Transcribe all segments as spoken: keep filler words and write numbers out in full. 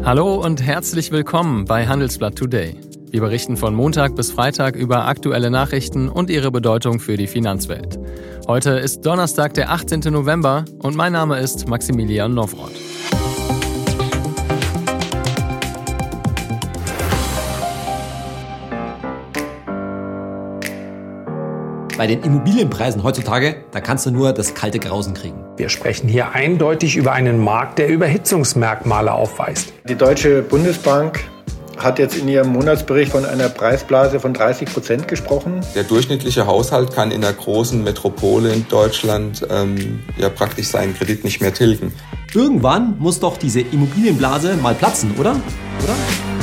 Hallo und herzlich willkommen bei Handelsblatt Today. Wir berichten von Montag bis Freitag über aktuelle Nachrichten und ihre Bedeutung für die Finanzwelt. Heute ist Donnerstag, der achtzehnten November und mein Name ist Maximilian Nowroth. Bei den Immobilienpreisen heutzutage, da kannst du nur das kalte Grausen kriegen. Wir sprechen hier eindeutig über einen Markt, der Überhitzungsmerkmale aufweist. Die Deutsche Bundesbank hat jetzt in ihrem Monatsbericht von einer Preisblase von dreißig Prozent gesprochen. Der durchschnittliche Haushalt kann in einer großen Metropole in Deutschland ähm, ja praktisch seinen Kredit nicht mehr tilgen. Irgendwann muss doch diese Immobilienblase mal platzen, oder? Oder?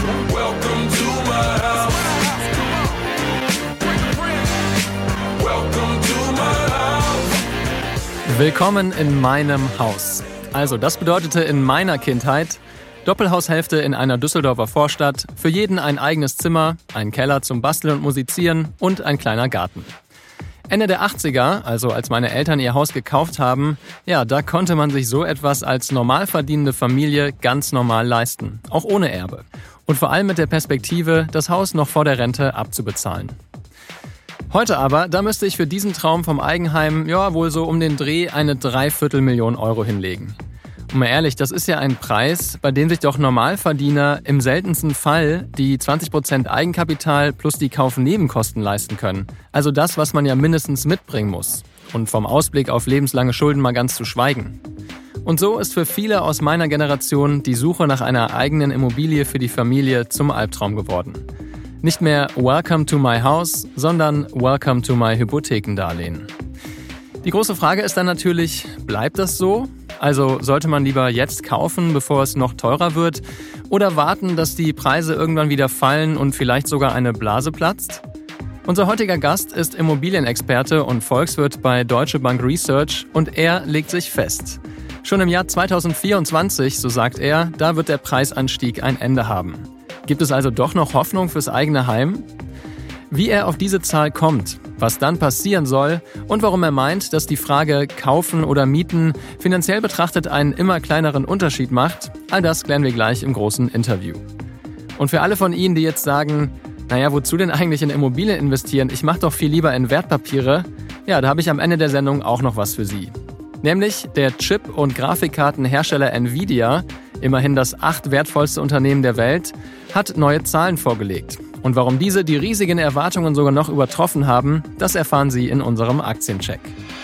Willkommen in meinem Haus. Also, das bedeutete in meiner Kindheit Doppelhaushälfte in einer Düsseldorfer Vorstadt, für jeden ein eigenes Zimmer, ein Keller zum Basteln und Musizieren und ein kleiner Garten. Ende der achtziger, also als meine Eltern ihr Haus gekauft haben, ja, da konnte man sich so etwas als normal verdienende Familie ganz normal leisten, auch ohne Erbe. Und vor allem mit der Perspektive, das Haus noch vor der Rente abzubezahlen. Heute aber, da müsste ich für diesen Traum vom Eigenheim ja wohl so um den Dreh eine Dreiviertelmillion Euro hinlegen. Und mal ehrlich, das ist ja ein Preis, bei dem sich doch Normalverdiener im seltensten Fall die zwanzig Prozent Eigenkapital plus die Kaufnebenkosten leisten können. Also das, was man ja mindestens mitbringen muss. Und vom Ausblick auf lebenslange Schulden mal ganz zu schweigen. Und so ist für viele aus meiner Generation die Suche nach einer eigenen Immobilie für die Familie zum Albtraum geworden. Nicht mehr Welcome to my house, sondern Welcome to my Hypothekendarlehen. Die große Frage ist dann natürlich, bleibt das so? Also sollte man lieber jetzt kaufen, bevor es noch teurer wird? Oder warten, dass die Preise irgendwann wieder fallen und vielleicht sogar eine Blase platzt? Unser heutiger Gast ist Immobilienexperte und Volkswirt bei Deutsche Bank Research und er legt sich fest. Schon im Jahr zweitausendvierundzwanzig, so sagt er, da wird der Preisanstieg ein Ende haben. Gibt es also doch noch Hoffnung fürs eigene Heim? Wie er auf diese Zahl kommt, was dann passieren soll und warum er meint, dass die Frage kaufen oder mieten finanziell betrachtet einen immer kleineren Unterschied macht, all das klären wir gleich im großen Interview. Und für alle von Ihnen, die jetzt sagen, naja, wozu denn eigentlich in Immobilien investieren? Ich mache doch viel lieber in Wertpapiere. Ja, da habe ich am Ende der Sendung auch noch was für Sie. Nämlich der Chip- und Grafikkartenhersteller Nvidia, immerhin das acht wertvollste Unternehmen der Welt, hat neue Zahlen vorgelegt. Und warum diese die riesigen Erwartungen sogar noch übertroffen haben, das erfahren Sie in unserem Aktiencheck.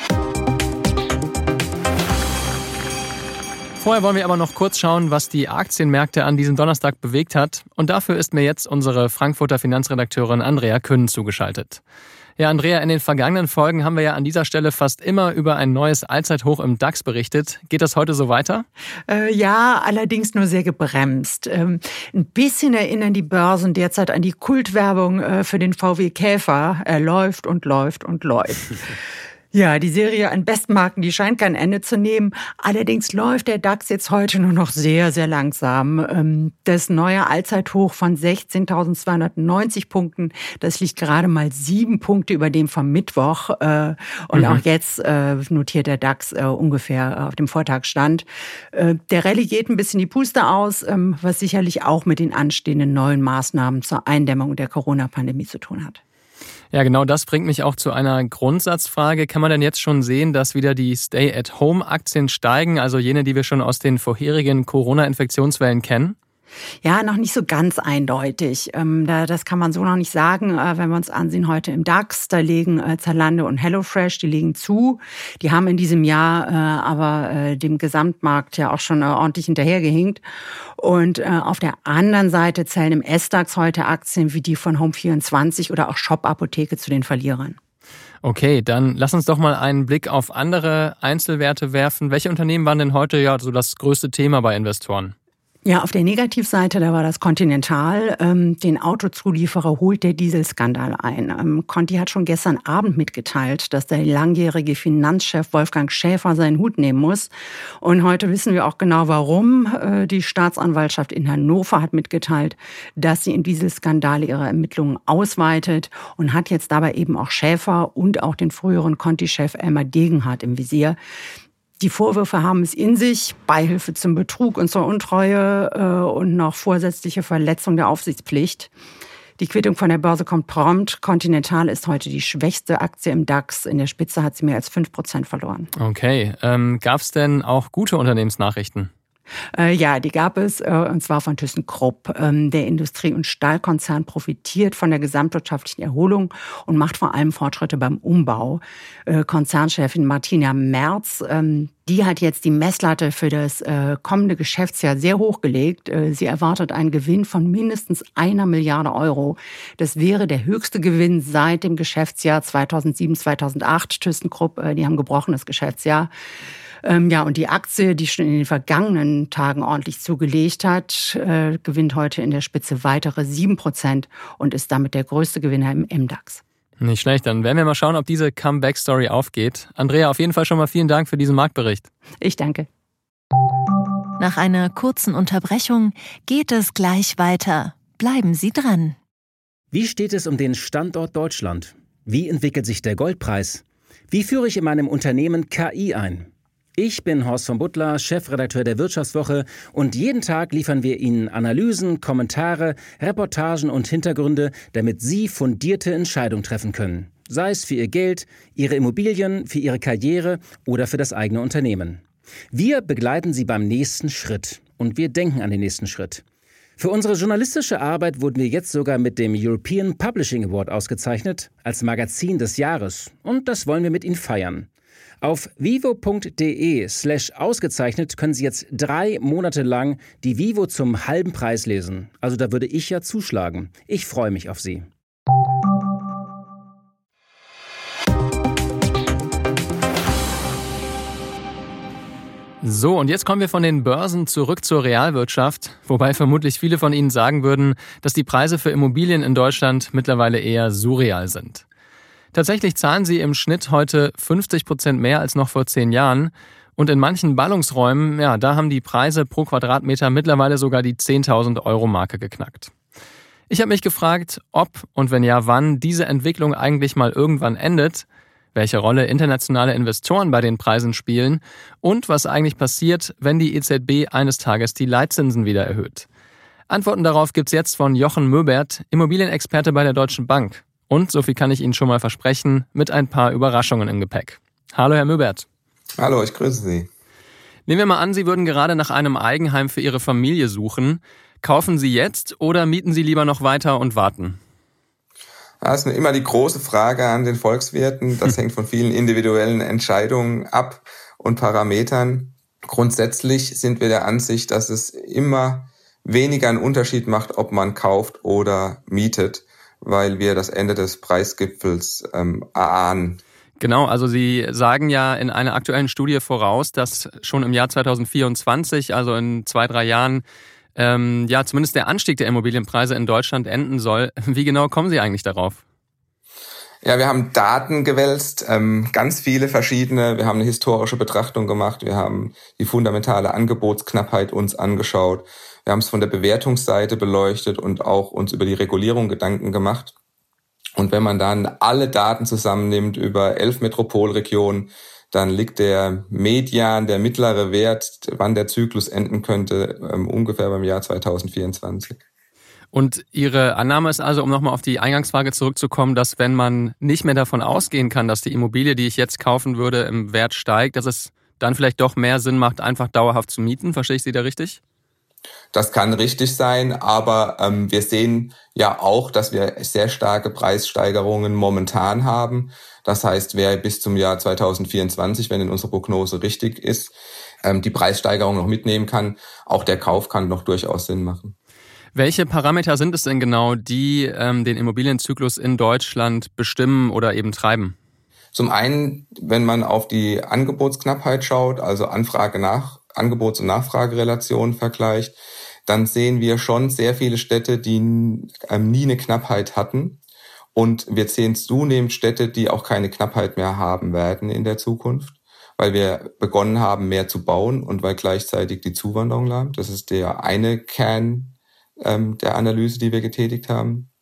Vorher wollen wir aber noch kurz schauen, was die Aktienmärkte an diesem Donnerstag bewegt hat. Und dafür ist mir jetzt unsere Frankfurter Finanzredakteurin Andrea Kühn zugeschaltet. Ja, Andrea, in den vergangenen Folgen haben wir ja an dieser Stelle fast immer über ein neues Allzeithoch im DAX berichtet. Geht das heute so weiter? Äh, ja, allerdings nur sehr gebremst. Ähm, ein bisschen erinnern die Börsen derzeit an die Kultwerbung äh, für den V W Käfer. Er läuft und läuft und läuft. Ja, die Serie an Bestmarken, die scheint kein Ende zu nehmen. Allerdings läuft der DAX jetzt heute nur noch sehr, sehr langsam. Das neue Allzeithoch von sechzehntausendzweihundertneunzig Punkten, das liegt gerade mal sieben Punkte über dem vom Mittwoch. Und mhm. auch jetzt notiert der DAX ungefähr auf dem Vortagsstand. Der Rallye geht ein bisschen die Puste aus, was sicherlich auch mit den anstehenden neuen Maßnahmen zur Eindämmung der Corona-Pandemie zu tun hat. Ja, genau das bringt mich auch zu einer Grundsatzfrage. Kann man denn jetzt schon sehen, dass wieder die Stay-at-Home-Aktien steigen, also jene, die wir schon aus den vorherigen Corona-Infektionswellen kennen? Ja, noch nicht so ganz eindeutig. Das kann man so noch nicht sagen. Wenn wir uns ansehen, heute im DAX, da liegen Zalando und HelloFresh, die liegen zu. Die haben in diesem Jahr aber dem Gesamtmarkt ja auch schon ordentlich hinterhergehinkt. Und auf der anderen Seite zählen im S-DAX heute Aktien wie die von Home vierundzwanzig oder auch Shop Apotheke zu den Verlierern. Okay, dann lass uns doch mal einen Blick auf andere Einzelwerte werfen. Welche Unternehmen waren denn heute ja so das größte Thema bei Investoren? Ja, auf der Negativseite, da war das Continental. Ähm, den Autozulieferer holt der Dieselskandal ein. Ähm, Conti hat schon gestern Abend mitgeteilt, dass der langjährige Finanzchef Wolfgang Schäfer seinen Hut nehmen muss. Und heute wissen wir auch genau, warum. Äh, die Staatsanwaltschaft in Hannover hat mitgeteilt, dass sie im Dieselskandal ihre Ermittlungen ausweitet und hat jetzt dabei eben auch Schäfer und auch den früheren Conti-Chef Elmar Degenhardt im Visier. Die Vorwürfe haben es in sich, Beihilfe zum Betrug und zur Untreue äh, und noch vorsätzliche Verletzung der Aufsichtspflicht. Die Quittung von der Börse kommt prompt. Continental ist heute die schwächste Aktie im DAX. In der Spitze hat sie mehr als fünf Prozent verloren. Okay, ähm, gab es denn auch gute Unternehmensnachrichten? Äh, ja, die gab es, äh, und zwar von ThyssenKrupp. Ähm, der Industrie- und Stahlkonzern profitiert von der gesamtwirtschaftlichen Erholung und macht vor allem Fortschritte beim Umbau. Äh, Konzernchefin Martina Merz, ähm, die hat jetzt die Messlatte für das äh, kommende Geschäftsjahr sehr hochgelegt. Äh, sie erwartet einen Gewinn von mindestens einer Milliarde Euro. Das wäre der höchste Gewinn seit dem Geschäftsjahr zweitausendsieben, zweitausendacht. ThyssenKrupp, äh, die haben gebrochenes Geschäftsjahr. Ähm, ja, und die Aktie, die schon in den vergangenen Tagen ordentlich zugelegt hat, äh, gewinnt heute in der Spitze weitere sieben Prozent und ist damit der größte Gewinner im M DAX. Nicht schlecht, dann werden wir mal schauen, ob diese Comeback-Story aufgeht. Andrea, auf jeden Fall schon mal vielen Dank für diesen Marktbericht. Ich danke. Nach einer kurzen Unterbrechung geht es gleich weiter. Bleiben Sie dran. Wie steht es um den Standort Deutschland? Wie entwickelt sich der Goldpreis? Wie führe ich in meinem Unternehmen K I ein? Ich bin Horst von Butler, Chefredakteur der Wirtschaftswoche und jeden Tag liefern wir Ihnen Analysen, Kommentare, Reportagen und Hintergründe, damit Sie fundierte Entscheidungen treffen können. Sei es für Ihr Geld, Ihre Immobilien, für Ihre Karriere oder für das eigene Unternehmen. Wir begleiten Sie beim nächsten Schritt und wir denken an den nächsten Schritt. Für unsere journalistische Arbeit wurden wir jetzt sogar mit dem European Publishing Award ausgezeichnet als Magazin des Jahres und das wollen wir mit Ihnen feiern. Auf vivo.de slash ausgezeichnet können Sie jetzt drei Monate lang die Vivo zum halben Preis lesen. Also da würde ich ja zuschlagen. Ich freue mich auf Sie. So, und jetzt kommen wir von den Börsen zurück zur Realwirtschaft, wobei vermutlich viele von Ihnen sagen würden, dass die Preise für Immobilien in Deutschland mittlerweile eher surreal sind. Tatsächlich zahlen sie im Schnitt heute fünfzig Prozent mehr als noch vor zehn Jahren. Und in manchen Ballungsräumen, ja, da haben die Preise pro Quadratmeter mittlerweile sogar die zehntausend Euro Marke geknackt. Ich habe mich gefragt, ob und wenn ja, wann diese Entwicklung eigentlich mal irgendwann endet, welche Rolle internationale Investoren bei den Preisen spielen und was eigentlich passiert, wenn die E Z B eines Tages die Leitzinsen wieder erhöht. Antworten darauf gibt's jetzt von Jochen Möbert, Immobilienexperte bei der Deutschen Bank. Und, so viel kann ich Ihnen schon mal versprechen, mit ein paar Überraschungen im Gepäck. Hallo, Herr Möbert. Hallo, ich grüße Sie. Nehmen wir mal an, Sie würden gerade nach einem Eigenheim für Ihre Familie suchen. Kaufen Sie jetzt oder mieten Sie lieber noch weiter und warten? Das ist immer die große Frage an den Volkswirten. Das hängt von vielen individuellen Entscheidungen ab und Parametern. Grundsätzlich sind wir der Ansicht, dass es immer weniger einen Unterschied macht, ob man kauft oder mietet, weil wir das Ende des Preisgipfels ähm, erahnen. Genau, also Sie sagen ja in einer aktuellen Studie voraus, dass schon im Jahr zweitausendvierundzwanzig, also in zwei, drei Jahren, ähm, ja zumindest der Anstieg der Immobilienpreise in Deutschland enden soll. Wie genau kommen Sie eigentlich darauf? Ja, wir haben Daten gewälzt, ähm, ganz viele verschiedene. Wir haben eine historische Betrachtung gemacht. Wir haben die fundamentale Angebotsknappheit uns angeschaut. Wir haben es von der Bewertungsseite beleuchtet und auch uns über die Regulierung Gedanken gemacht. Und wenn man dann alle Daten zusammennimmt über elf Metropolregionen, dann liegt der Median, der mittlere Wert, wann der Zyklus enden könnte, ungefähr beim Jahr zweitausendvierundzwanzig. Und Ihre Annahme ist also, um nochmal auf die Eingangsfrage zurückzukommen, dass wenn man nicht mehr davon ausgehen kann, dass die Immobilie, die ich jetzt kaufen würde, im Wert steigt, dass es dann vielleicht doch mehr Sinn macht, einfach dauerhaft zu mieten? Verstehe ich Sie da richtig? Das kann richtig sein, aber ähm, wir sehen ja auch, dass wir sehr starke Preissteigerungen momentan haben. Das heißt, wer bis zum Jahr zweitausendvierundzwanzig, wenn in unserer Prognose richtig ist, ähm, die Preissteigerung noch mitnehmen kann, auch der Kauf kann noch durchaus Sinn machen. Welche Parameter sind es denn genau, die ähm, den Immobilienzyklus in Deutschland bestimmen oder eben treiben? Zum einen, wenn man auf die Angebotsknappheit schaut, also Anfrage nach Angebots- und Nachfragerelation vergleicht, dann sehen wir schon sehr viele Städte, die ähm, nie eine Knappheit hatten. Und wir sehen zunehmend Städte, die auch keine Knappheit mehr haben werden in der Zukunft, weil wir begonnen haben, mehr zu bauen und weil gleichzeitig die Zuwanderung lahmt. Das ist der eine Kern ähm, der Analyse, die wir getätigt haben.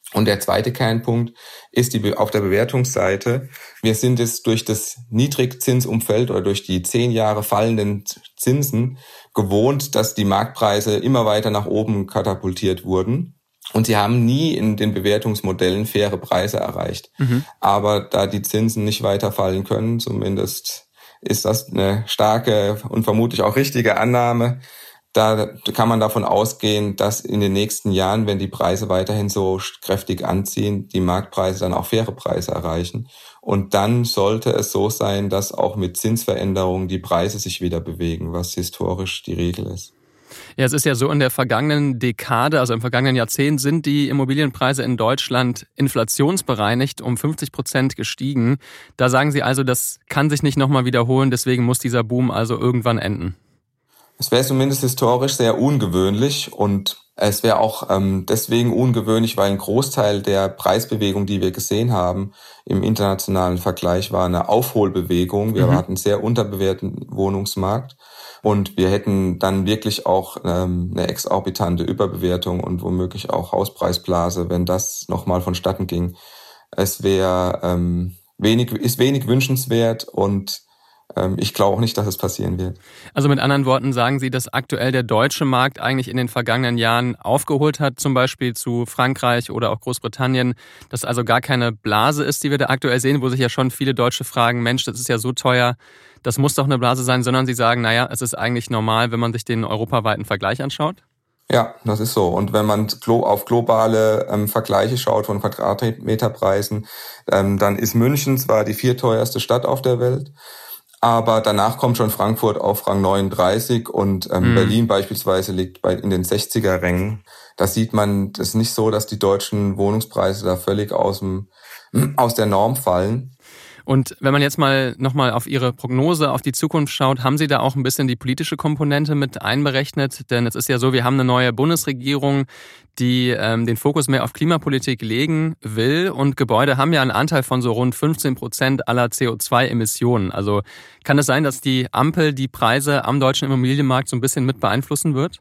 Und der zweite Kernpunkt ist die auf der Bewertungsseite. Wir sind es durch das Niedrigzinsumfeld oder durch die zehn Jahre fallenden Zinsen gewohnt, dass die Marktpreise immer weiter nach oben katapultiert wurden. Und sie haben nie in den Bewertungsmodellen faire Preise erreicht. Mhm. Aber da die Zinsen nicht weiter fallen können, zumindest ist das eine starke und vermutlich auch richtige Annahme. Da kann man davon ausgehen, dass in den nächsten Jahren, wenn die Preise weiterhin so kräftig anziehen, die Marktpreise dann auch faire Preise erreichen. Und dann sollte es so sein, dass auch mit Zinsveränderungen die Preise sich wieder bewegen, was historisch die Regel ist. Ja, es ist ja so, in der vergangenen Dekade, also im vergangenen Jahrzehnt, sind die Immobilienpreise in Deutschland inflationsbereinigt um fünfzig Prozent gestiegen. Da sagen Sie also, das kann sich nicht nochmal wiederholen, deswegen muss dieser Boom also irgendwann enden. Es wäre zumindest historisch sehr ungewöhnlich und es wäre auch ähm, deswegen ungewöhnlich, weil ein Großteil der Preisbewegung, die wir gesehen haben, im internationalen Vergleich war eine Aufholbewegung. Wir mhm. hatten einen sehr unterbewerteten Wohnungsmarkt und wir hätten dann wirklich auch ähm, eine exorbitante Überbewertung und womöglich auch Hauspreisblase, wenn das nochmal vonstatten ging. Es wäre ähm, wenig, ist wenig wünschenswert und ich glaube auch nicht, dass es passieren wird. Also mit anderen Worten sagen Sie, dass aktuell der deutsche Markt eigentlich in den vergangenen Jahren aufgeholt hat, zum Beispiel zu Frankreich oder auch Großbritannien, dass also gar keine Blase ist, die wir da aktuell sehen, wo sich ja schon viele Deutsche fragen, Mensch, das ist ja so teuer, das muss doch eine Blase sein, sondern Sie sagen, naja, es ist eigentlich normal, wenn man sich den europaweiten Vergleich anschaut? Ja, das ist so. Und wenn man auf globale ähm, Vergleiche schaut von Quadratmeterpreisen, ähm, dann ist München zwar die viertteuerste Stadt auf der Welt, aber danach kommt schon Frankfurt auf Rang neununddreißig und ähm, mhm. Berlin beispielsweise liegt bei in den sechziger-Rängen. Da sieht man, das ist nicht so, dass die deutschen Wohnungspreise da völlig aus dem, aus der Norm fallen. Und wenn man jetzt mal nochmal auf Ihre Prognose, auf die Zukunft schaut, haben Sie da auch ein bisschen die politische Komponente mit einberechnet? Denn es ist ja so, wir haben eine neue Bundesregierung, die ähm, den Fokus mehr auf Klimapolitik legen will. Und Gebäude haben ja einen Anteil von so rund fünfzehn Prozent aller C O zwei Emissionen. Also kann es sein, dass die Ampel die Preise am deutschen Immobilienmarkt so ein bisschen mit beeinflussen wird?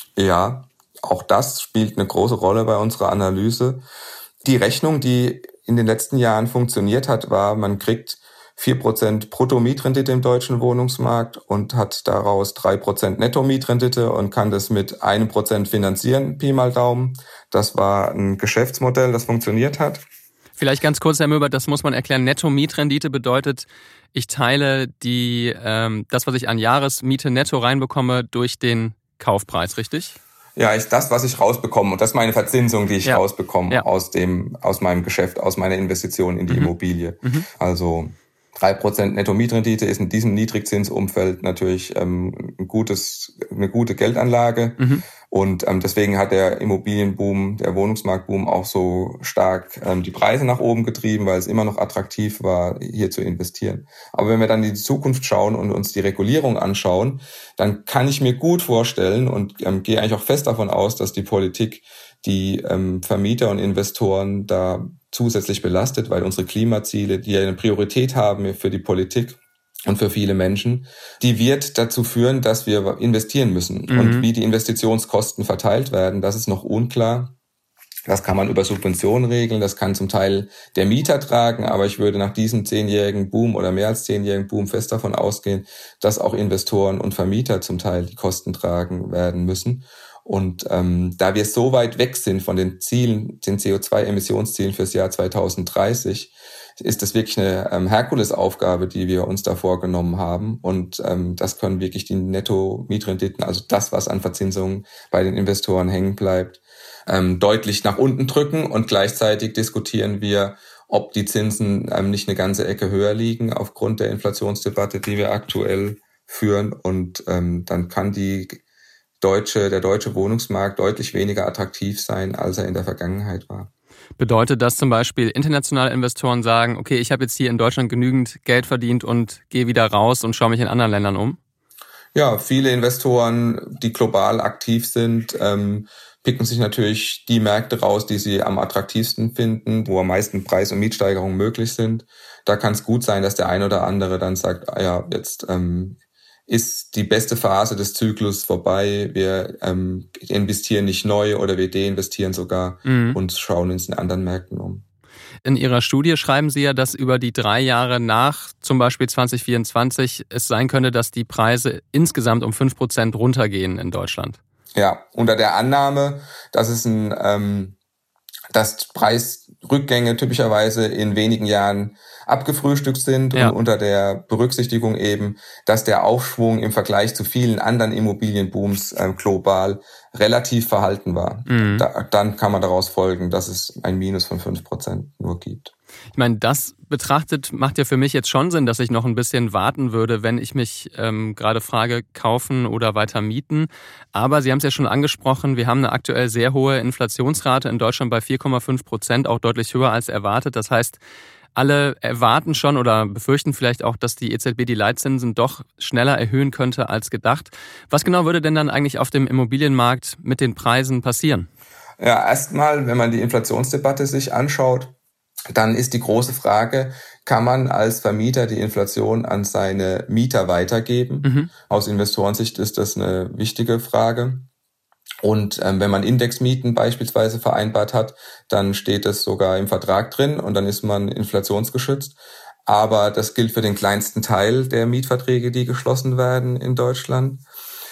Ja, auch das spielt eine große Rolle bei unserer Analyse. Die Rechnung, die in den letzten Jahren funktioniert hat, war, man kriegt vier Prozent Bruttomietrendite im deutschen Wohnungsmarkt und hat daraus drei Prozent Nettomietrendite und kann das mit einem Prozent finanzieren, Pi mal Daumen. Das war ein Geschäftsmodell, das funktioniert hat. Vielleicht ganz kurz, Herr Möbert, das muss man erklären. Netto-Mietrendite bedeutet, ich teile die ähm, das, was ich an Jahresmiete netto reinbekomme, durch den Kaufpreis, richtig? Ja, ist das, was ich rausbekomme. Und das ist meine Verzinsung, die ich ja. rausbekomme ja. aus dem, aus meinem Geschäft, aus meiner Investition in die mhm. Immobilie. Mhm. Also drei Prozent Netto-Mietrendite ist in diesem Niedrigzinsumfeld natürlich ähm, ein gutes, eine gute Geldanlage. Mhm. Und ähm, deswegen hat der Immobilienboom, der Wohnungsmarktboom auch so stark ähm, die Preise nach oben getrieben, weil es immer noch attraktiv war, hier zu investieren. Aber wenn wir dann in die Zukunft schauen und uns die Regulierung anschauen, dann kann ich mir gut vorstellen und ähm, gehe eigentlich auch fest davon aus, dass die Politik die ähm, Vermieter und Investoren da zusätzlich belastet, weil unsere Klimaziele, die ja eine Priorität haben für die Politik und für viele Menschen, die wird dazu führen, dass wir investieren müssen. Mhm. Und wie die Investitionskosten verteilt werden, das ist noch unklar. Das kann man über Subventionen regeln, das kann zum Teil der Mieter tragen, aber ich würde nach diesem zehnjährigen Boom oder mehr als zehnjährigen Boom fest davon ausgehen, dass auch Investoren und Vermieter zum Teil die Kosten tragen werden müssen. Und ähm, da wir so weit weg sind von den Zielen, den C O zwei Emissionszielen fürs Jahr zweitausenddreißig, ist das wirklich eine ähm, Herkulesaufgabe, die wir uns da vorgenommen haben. Und ähm, das können wirklich die Netto-Mietrenditen, also das, was an Verzinsungen bei den Investoren hängen bleibt, ähm, deutlich nach unten drücken. Und gleichzeitig diskutieren wir, ob die Zinsen ähm, nicht eine ganze Ecke höher liegen aufgrund der Inflationsdebatte, die wir aktuell führen. Und ähm, dann kann die deutsche, der deutsche Wohnungsmarkt deutlich weniger attraktiv sein, als er in der Vergangenheit war. Bedeutet das zum Beispiel, internationale Investoren sagen, okay, ich habe jetzt hier in Deutschland genügend Geld verdient und gehe wieder raus und schaue mich in anderen Ländern um? Ja, viele Investoren, die global aktiv sind, ähm, picken sich natürlich die Märkte raus, die sie am attraktivsten finden, wo am meisten Preis- und Mietsteigerungen möglich sind. Da kann es gut sein, dass der ein oder andere dann sagt, ah ja, jetzt ähm, ist die beste Phase des Zyklus vorbei. Wir ähm, investieren nicht neu oder wir deinvestieren sogar mhm. und schauen uns in anderen Märkten um. In Ihrer Studie schreiben Sie ja, dass über die drei Jahre nach zum Beispiel zwanzig vierundzwanzig es sein könnte, dass die Preise insgesamt um fünf Prozent runtergehen in Deutschland. Ja, unter der Annahme, dass es ein, ähm, dass Preisrückgänge typischerweise in wenigen Jahren abgefrühstückt sind ja. und unter der Berücksichtigung eben, dass der Aufschwung im Vergleich zu vielen anderen Immobilienbooms äh, global relativ verhalten war. Mhm. Da, dann kann man daraus folgen, dass es ein Minus von fünf Prozent nur gibt. Ich meine, das betrachtet macht ja für mich jetzt schon Sinn, dass ich noch ein bisschen warten würde, wenn ich mich ähm, gerade frage, kaufen oder weiter mieten. Aber Sie haben es ja schon angesprochen, wir haben eine aktuell sehr hohe Inflationsrate in Deutschland bei vier Komma fünf Prozent, auch deutlich höher als erwartet. Das heißt, alle erwarten schon oder befürchten vielleicht auch, dass die E Z B die Leitzinsen doch schneller erhöhen könnte als gedacht. Was genau würde denn dann eigentlich auf dem Immobilienmarkt mit den Preisen passieren? Ja, erstmal, wenn man die Inflationsdebatte sich anschaut, dann ist die große Frage, kann man als Vermieter die Inflation an seine Mieter weitergeben? Mhm. Aus Investorensicht ist das eine wichtige Frage. Und ähm, wenn man Indexmieten beispielsweise vereinbart hat, dann steht es sogar im Vertrag drin und dann ist man inflationsgeschützt. Aber das gilt für den kleinsten Teil der Mietverträge, die geschlossen werden in Deutschland.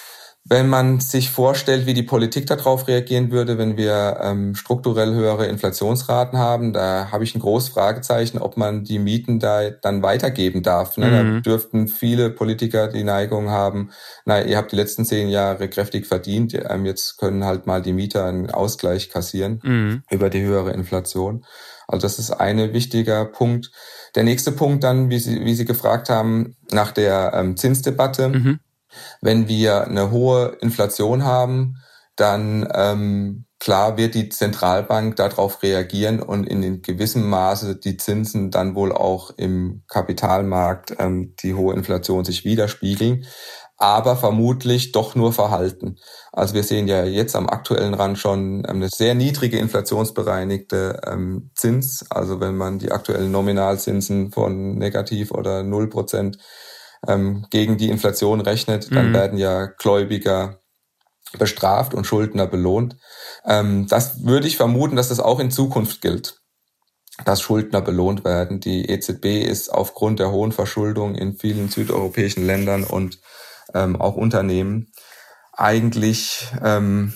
Wenn man sich vorstellt, wie die Politik darauf reagieren würde, wenn wir ähm, strukturell höhere Inflationsraten haben, da habe ich ein großes Fragezeichen, ob man die Mieten da dann weitergeben darf. Ne? Mhm. Da dürften viele Politiker die Neigung haben, na, ihr habt die letzten zehn Jahre kräftig verdient, ähm, jetzt können halt mal die Mieter einen Ausgleich kassieren mhm. über die höhere Inflation. Also das ist ein wichtiger Punkt. Der nächste Punkt dann, wie Sie, wie Sie gefragt haben, nach der ähm, Zinsdebatte. Mhm. Wenn wir eine hohe Inflation haben, dann ähm, klar wird die Zentralbank darauf reagieren und in gewissem Maße die Zinsen dann wohl auch im Kapitalmarkt ähm, die hohe Inflation sich widerspiegeln, aber vermutlich doch nur verhalten. Also wir sehen ja jetzt am aktuellen Rand schon eine sehr niedrige inflationsbereinigte ähm, Zins. Also wenn man die aktuellen Nominalzinsen von negativ oder null Prozent ähm, gegen die Inflation rechnet, dann mhm. werden ja Gläubiger bestraft und Schuldner belohnt. Ähm, das würde ich vermuten, dass das auch in Zukunft gilt, dass Schuldner belohnt werden. Die E Z B ist aufgrund der hohen Verschuldung in vielen südeuropäischen Ländern und ähm, auch Unternehmen eigentlich ähm,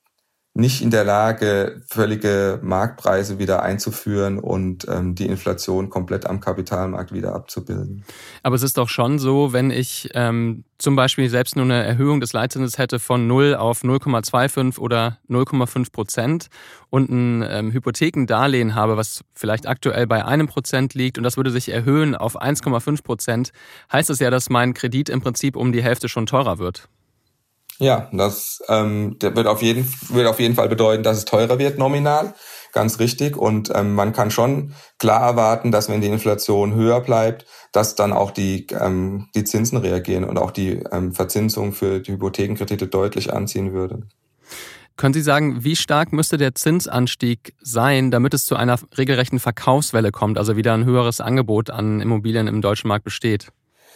nicht in der Lage, völlige Marktpreise wieder einzuführen und ähm, die Inflation komplett am Kapitalmarkt wieder abzubilden. Aber es ist doch schon so, wenn ich ähm, zum Beispiel selbst nur eine Erhöhung des Leitzinses hätte von null auf null Komma fünfundzwanzig oder null Komma fünf Prozent und ein ähm, Hypothekendarlehen habe, was vielleicht aktuell bei einem Prozent liegt und das würde sich erhöhen auf eins Komma fünf Prozent, heißt das ja, dass mein Kredit im Prinzip um die Hälfte schon teurer wird. Ja, das ähm, wird auf jeden wird auf jeden Fall bedeuten, dass es teurer wird nominal, ganz richtig. Und ähm, man kann schon klar erwarten, dass wenn die Inflation höher bleibt, dass dann auch die ähm, die Zinsen reagieren und auch die ähm, Verzinsung für die Hypothekenkredite deutlich anziehen würde. Können Sie sagen, wie stark müsste der Zinsanstieg sein, damit es zu einer regelrechten Verkaufswelle kommt, also wieder ein höheres Angebot an Immobilien im deutschen Markt besteht?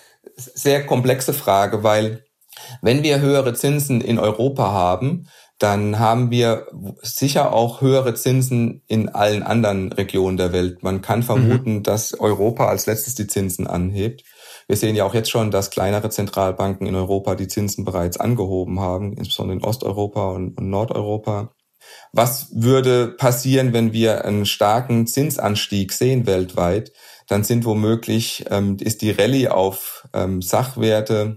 Sehr komplexe Frage, weil wenn wir höhere Zinsen in Europa haben, dann haben wir sicher auch höhere Zinsen in allen anderen Regionen der Welt. Man kann vermuten, mhm. dass Europa als letztes die Zinsen anhebt. Wir sehen ja auch jetzt schon, dass kleinere Zentralbanken in Europa die Zinsen bereits angehoben haben, insbesondere in Osteuropa und, und Nordeuropa. Was würde passieren, wenn wir einen starken Zinsanstieg sehen weltweit? Dann sind womöglich, ähm, ist die Rallye auf ähm, Sachwerte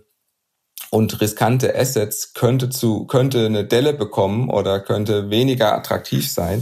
und riskante Assets könnte zu könnte eine Delle bekommen oder könnte weniger attraktiv sein.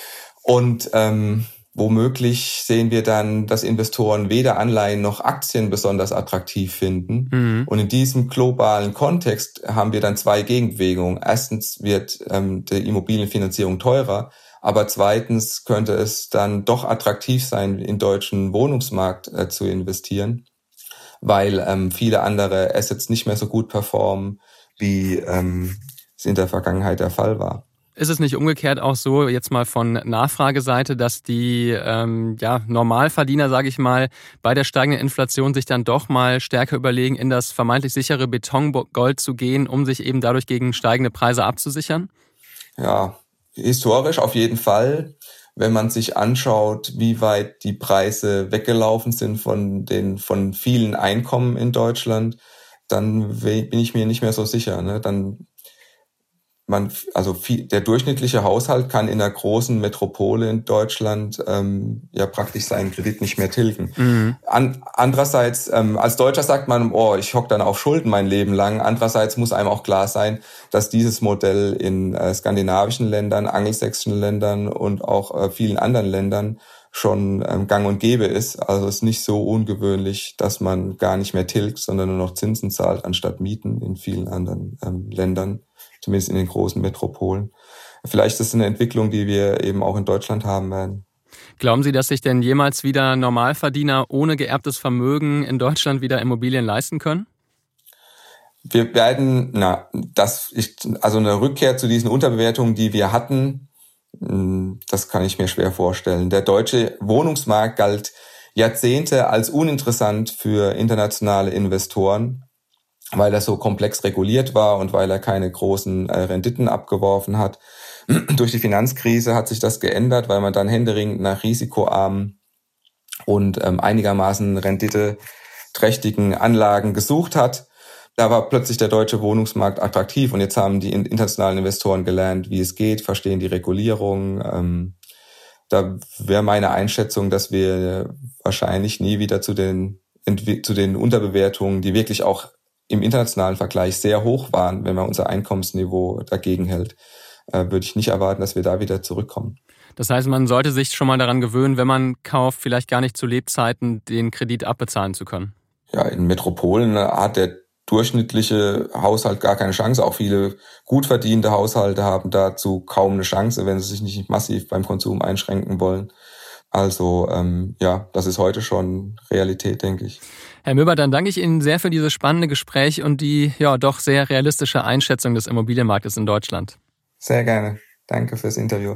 Und ähm, womöglich sehen wir dann, dass Investoren weder Anleihen noch Aktien besonders attraktiv finden. Mhm. Und in diesem globalen Kontext haben wir dann zwei Gegenbewegungen. Erstens wird ähm, die Immobilienfinanzierung teurer, aber zweitens könnte es dann doch attraktiv sein, in deutschen Wohnungsmarkt äh, zu investieren, weil ähm, viele andere Assets nicht mehr so gut performen, wie ähm, es in der Vergangenheit der Fall war. Ist es nicht umgekehrt auch so, jetzt mal von Nachfrageseite, dass die ähm, ja, Normalverdiener, sage ich mal, bei der steigenden Inflation sich dann doch mal stärker überlegen, in das vermeintlich sichere Betongold zu gehen, um sich eben dadurch gegen steigende Preise abzusichern? Ja, historisch auf jeden Fall. Wenn man sich anschaut, wie weit die Preise weggelaufen sind von den von vielen Einkommen in Deutschland, dann bin ich mir nicht mehr so sicher. Ne? Dann man, also viel, der durchschnittliche Haushalt kann in einer großen Metropole in Deutschland ähm, ja praktisch seinen Kredit nicht mehr tilgen. Mhm. An, andererseits, ähm, als Deutscher sagt man, oh, ich hock dann auf Schulden mein Leben lang. Andererseits muss einem auch klar sein, dass dieses Modell in äh, skandinavischen Ländern, angelsächsischen Ländern und auch äh, vielen anderen Ländern schon ähm, gang und gäbe ist. Also es ist nicht so ungewöhnlich, dass man gar nicht mehr tilgt, sondern nur noch Zinsen zahlt anstatt Mieten in vielen anderen ähm, Ländern. Zumindest in den großen Metropolen. Vielleicht ist das eine Entwicklung, die wir eben auch in Deutschland haben werden. Glauben Sie, dass sich denn jemals wieder Normalverdiener ohne geerbtes Vermögen in Deutschland wieder Immobilien leisten können? Wir werden, na, das, ich, also eine Rückkehr zu diesen Unterbewertungen, die wir hatten, das kann ich mir schwer vorstellen. Der deutsche Wohnungsmarkt galt Jahrzehnte als uninteressant für internationale Investoren, weil er so komplex reguliert war und weil er keine großen äh, Renditen abgeworfen hat. Durch die Finanzkrise hat sich das geändert, weil man dann händeringend nach risikoarmen und ähm, einigermaßen renditeträchtigen Anlagen gesucht hat. Da war plötzlich der deutsche Wohnungsmarkt attraktiv und jetzt haben die internationalen Investoren gelernt, wie es geht, verstehen die Regulierung. Ähm, da wäre meine Einschätzung, dass wir wahrscheinlich nie wieder zu den, zu den Unterbewertungen, die wirklich auch im internationalen Vergleich sehr hoch waren, wenn man unser Einkommensniveau dagegen hält, äh, würde ich nicht erwarten, dass wir da wieder zurückkommen. Das heißt, man sollte sich schon mal daran gewöhnen, wenn man kauft, vielleicht gar nicht zu Lebzeiten den Kredit abbezahlen zu können. Ja, in Metropolen hat der durchschnittliche Haushalt gar keine Chance. Auch viele gut verdiente Haushalte haben dazu kaum eine Chance, wenn sie sich nicht massiv beim Konsum einschränken wollen. Also ähm, ja, das ist heute schon Realität, denke ich. Herr Möber, dann danke ich Ihnen sehr für dieses spannende Gespräch und die ja doch sehr realistische Einschätzung des Immobilienmarktes in Deutschland. Sehr gerne. Danke fürs Interview.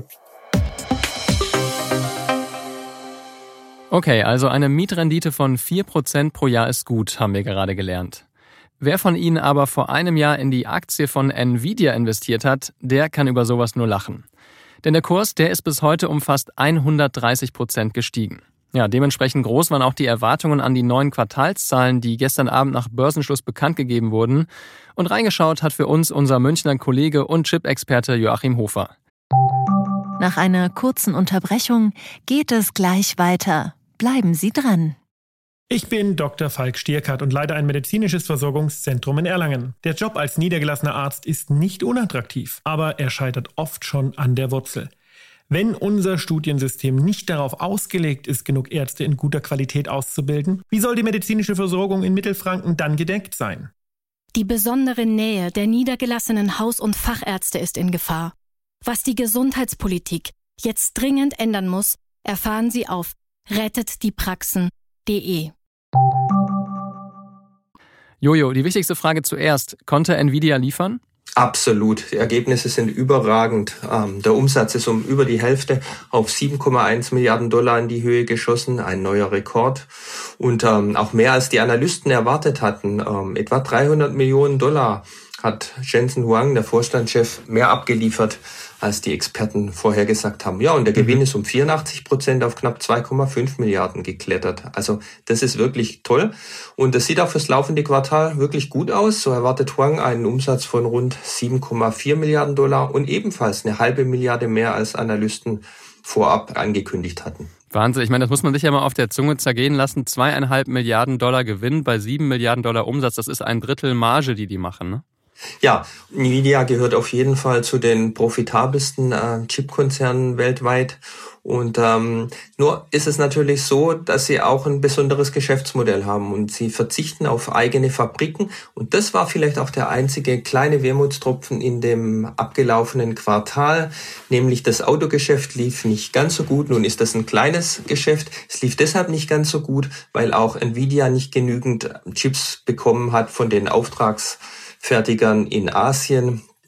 Okay, also eine Mietrendite von vier Prozent pro Jahr ist gut, haben wir gerade gelernt. Wer von Ihnen aber vor einem Jahr in die Aktie von Nvidia investiert hat, der kann über sowas nur lachen. Denn der Kurs, der ist bis heute um fast hundertdreißig Prozent gestiegen. Ja, dementsprechend groß waren auch die Erwartungen an die neuen Quartalszahlen, die gestern Abend nach Börsenschluss bekannt gegeben wurden. Und reingeschaut hat für uns unser Münchner Kollege und Chip-Experte Joachim Hofer. Nach einer kurzen Unterbrechung geht es gleich weiter. Bleiben Sie dran. Ich bin Doktor Falk Stierkart und leite ein medizinisches Versorgungszentrum in Erlangen. Der Job als niedergelassener Arzt ist nicht unattraktiv, aber er scheitert oft schon an der Wurzel. Wenn unser Studiensystem nicht darauf ausgelegt ist, genug Ärzte in guter Qualität auszubilden, wie soll die medizinische Versorgung in Mittelfranken dann gedeckt sein? Die besondere Nähe der niedergelassenen Haus- und Fachärzte ist in Gefahr. Was die Gesundheitspolitik jetzt dringend ändern muss, erfahren Sie auf rettet die praxen punkt de. Jojo, die wichtigste Frage zuerst. Konnte Nvidia liefern? Absolut. Die Ergebnisse sind überragend. Der Umsatz ist um über die Hälfte auf sieben Komma eins Milliarden Dollar in die Höhe geschossen, ein neuer Rekord. Und auch mehr als die Analysten erwartet hatten. Etwa dreihundert Millionen Dollar hat Jensen Huang, der Vorstandschef, mehr abgeliefert, als die Experten vorhergesagt haben. Ja, und der Gewinn ist um vierundachtzig Prozent auf knapp zwei Komma fünf Milliarden geklettert. Also das ist wirklich toll. Und das sieht auch fürs laufende Quartal wirklich gut aus. So erwartet Huang einen Umsatz von rund sieben Komma vier Milliarden Dollar und ebenfalls eine halbe Milliarde mehr, als Analysten vorab angekündigt hatten. Wahnsinn. Ich meine, das muss man sich ja mal auf der Zunge zergehen lassen. Zweieinhalb Milliarden Dollar Gewinn bei sieben Milliarden Dollar Umsatz. Das ist ein Drittel Marge, die die machen, ne? Ja, Nvidia gehört auf jeden Fall zu den profitabelsten äh, Chipkonzernen weltweit. Und ähm, nur ist es natürlich so, dass sie auch ein besonderes Geschäftsmodell haben und sie verzichten auf eigene Fabriken. Und das war vielleicht auch der einzige kleine Wermutstropfen in dem abgelaufenen Quartal, nämlich das Autogeschäft lief nicht ganz so gut. Nun ist das ein kleines Geschäft. Es lief deshalb nicht ganz so gut, weil auch Nvidia nicht genügend Chips bekommen hat von den Auftragsfertigern in Asien.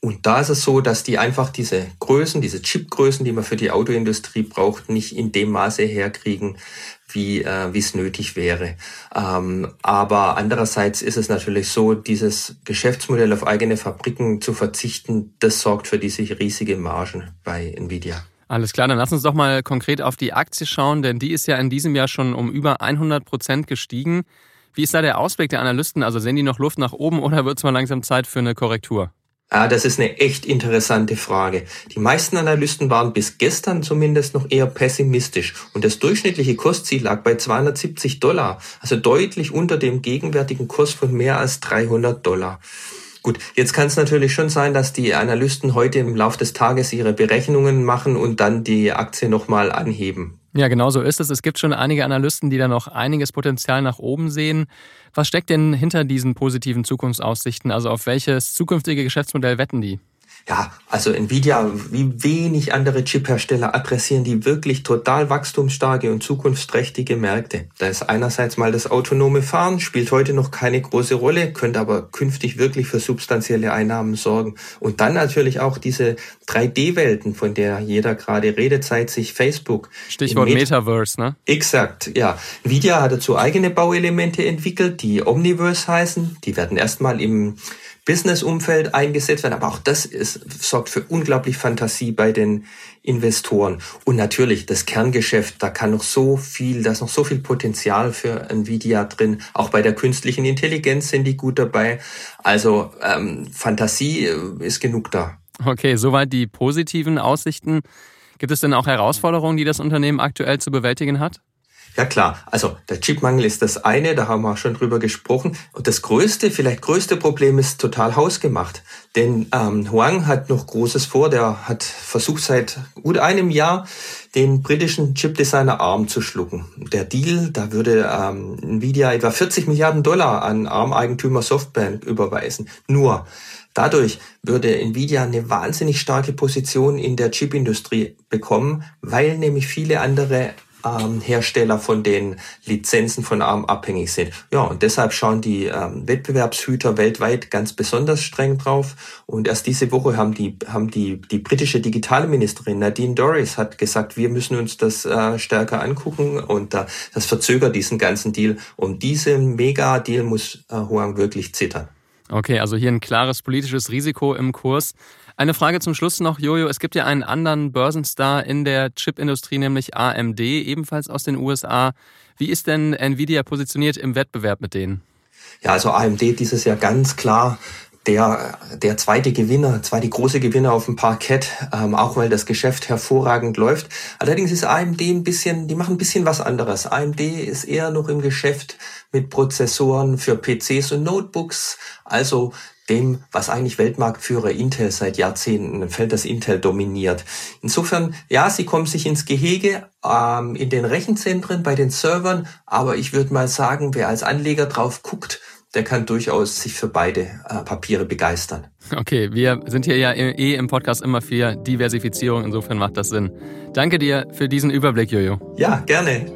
Und da ist es so, dass die einfach diese Größen, diese Chipgrößen, die man für die Autoindustrie braucht, nicht in dem Maße herkriegen, wie äh, wie es nötig wäre. Ähm, aber andererseits ist es natürlich so, dieses Geschäftsmodell auf eigene Fabriken zu verzichten, das sorgt für diese riesige Margen bei Nvidia. Alles klar, dann lass uns doch mal konkret auf die Aktie schauen, denn die ist ja in diesem Jahr schon um über hundert Prozent gestiegen. Wie ist da der Ausblick der Analysten? Also sehen die noch Luft nach oben oder wird es mal langsam Zeit für eine Korrektur? Ah, das ist eine echt interessante Frage. Die meisten Analysten waren bis gestern zumindest noch eher pessimistisch und das durchschnittliche Kursziel lag bei zweihundertsiebzig Dollar, also deutlich unter dem gegenwärtigen Kurs von mehr als dreihundert Dollar. Gut, jetzt kann es natürlich schon sein, dass die Analysten heute im Laufe des Tages ihre Berechnungen machen und dann die Aktie nochmal anheben. Ja, genau so ist es. Es gibt schon einige Analysten, die da noch einiges Potenzial nach oben sehen. Was steckt denn hinter diesen positiven Zukunftsaussichten? Also auf welches zukünftige Geschäftsmodell wetten die? Ja, also Nvidia, wie wenig andere Chip-Hersteller adressieren die wirklich total wachstumsstarke und zukunftsträchtige Märkte. Da ist einerseits mal das autonome Fahren, spielt heute noch keine große Rolle, könnte aber künftig wirklich für substanzielle Einnahmen sorgen. Und dann natürlich auch diese drei D Welten, von der jeder gerade redet, seit sich Facebook. Stichwort Met- Metaverse, ne? Exakt, ja. Nvidia hat dazu eigene Bauelemente entwickelt, die Omniverse heißen. Die werden erstmal im Business-Umfeld eingesetzt werden, aber auch das ist, sorgt für unglaublich Fantasie bei den Investoren. Und natürlich das Kerngeschäft, da kann noch so viel, da ist noch so viel Potenzial für Nvidia drin. Auch bei der künstlichen Intelligenz sind die gut dabei. Also ähm, Fantasie ist genug da. Okay, soweit die positiven Aussichten. Gibt es denn auch Herausforderungen, die das Unternehmen aktuell zu bewältigen hat? Ja klar, also der Chipmangel ist das eine, da haben wir schon drüber gesprochen. Und das größte, vielleicht größte Problem ist total hausgemacht. Denn ähm, Huang hat noch Großes vor, der hat versucht seit gut einem Jahr den britischen Chipdesigner ARM zu schlucken. Der Deal, da würde ähm, Nvidia etwa vierzig Milliarden Dollar an ARM-Eigentümer Softbank überweisen. Nur dadurch würde Nvidia eine wahnsinnig starke Position in der Chipindustrie bekommen, weil nämlich viele andere Ähm, Hersteller von den Lizenzen von ARM abhängig sind. Ja, und deshalb schauen die ähm, Wettbewerbshüter weltweit ganz besonders streng drauf. Und erst diese Woche haben die haben die die britische Digitalministerin Nadine Dorries hat gesagt, wir müssen uns das äh, stärker angucken und äh, das verzögert diesen ganzen Deal. Um diesen Mega-Deal muss äh, Huang wirklich zittern. Okay, also hier ein klares politisches Risiko im Kurs. Eine Frage zum Schluss noch, Jojo. Es gibt ja einen anderen Börsenstar in der Chipindustrie, nämlich A M D, ebenfalls aus den U S A. Wie ist denn Nvidia positioniert im Wettbewerb mit denen? Ja, also A M D dieses Jahr ganz klar der der zweite Gewinner, zweite große Gewinner auf dem Parkett, ähm, auch weil das Geschäft hervorragend läuft. Allerdings ist A M D ein bisschen, die machen ein bisschen was anderes. A M D ist eher noch im Geschäft mit Prozessoren für P Cs und Notebooks, also dem, was eigentlich Weltmarktführer Intel seit Jahrzehnten, ein Feld, das Intel dominiert. Insofern, ja, sie kommen sich ins Gehege ähm, in den Rechenzentren, bei den Servern, aber ich würde mal sagen, wer als Anleger drauf guckt, der kann durchaus sich für beide äh, Papiere begeistern. Okay, wir sind hier ja eh im Podcast immer für Diversifizierung, insofern macht das Sinn. Danke dir für diesen Überblick, Jojo. Ja, gerne.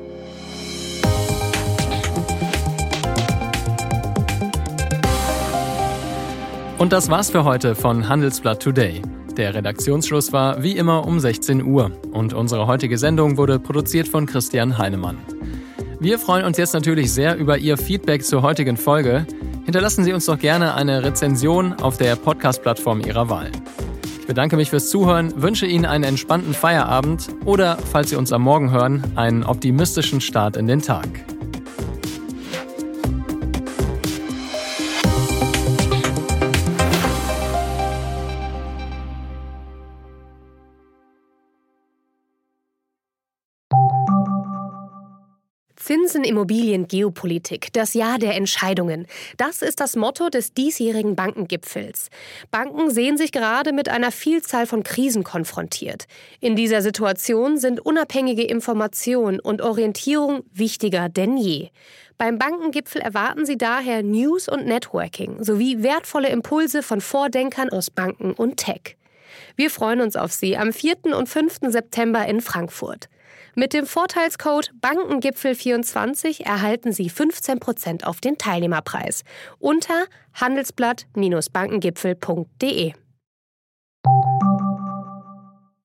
Und das war's für heute von Handelsblatt Today. Der Redaktionsschluss war wie immer um sechzehn Uhr und unsere heutige Sendung wurde produziert von Christian Heinemann. Wir freuen uns jetzt natürlich sehr über Ihr Feedback zur heutigen Folge. Hinterlassen Sie uns doch gerne eine Rezension auf der Podcast-Plattform Ihrer Wahl. Ich bedanke mich fürs Zuhören, wünsche Ihnen einen entspannten Feierabend oder, falls Sie uns am Morgen hören, einen optimistischen Start in den Tag. Zinsen, Immobilien, Geopolitik, das Jahr der Entscheidungen. Das ist das Motto des diesjährigen Bankengipfels. Banken sehen sich gerade mit einer Vielzahl von Krisen konfrontiert. In dieser Situation sind unabhängige Information und Orientierung wichtiger denn je. Beim Bankengipfel erwarten Sie daher News und Networking sowie wertvolle Impulse von Vordenkern aus Banken und Tech. Wir freuen uns auf Sie am vierten und fünften September in Frankfurt. Mit dem Vorteilscode Bankengipfel vierundzwanzig erhalten Sie fünfzehn Prozent auf den Teilnehmerpreis unter handelsblatt Bindestrich bankengipfel punkt de. Musik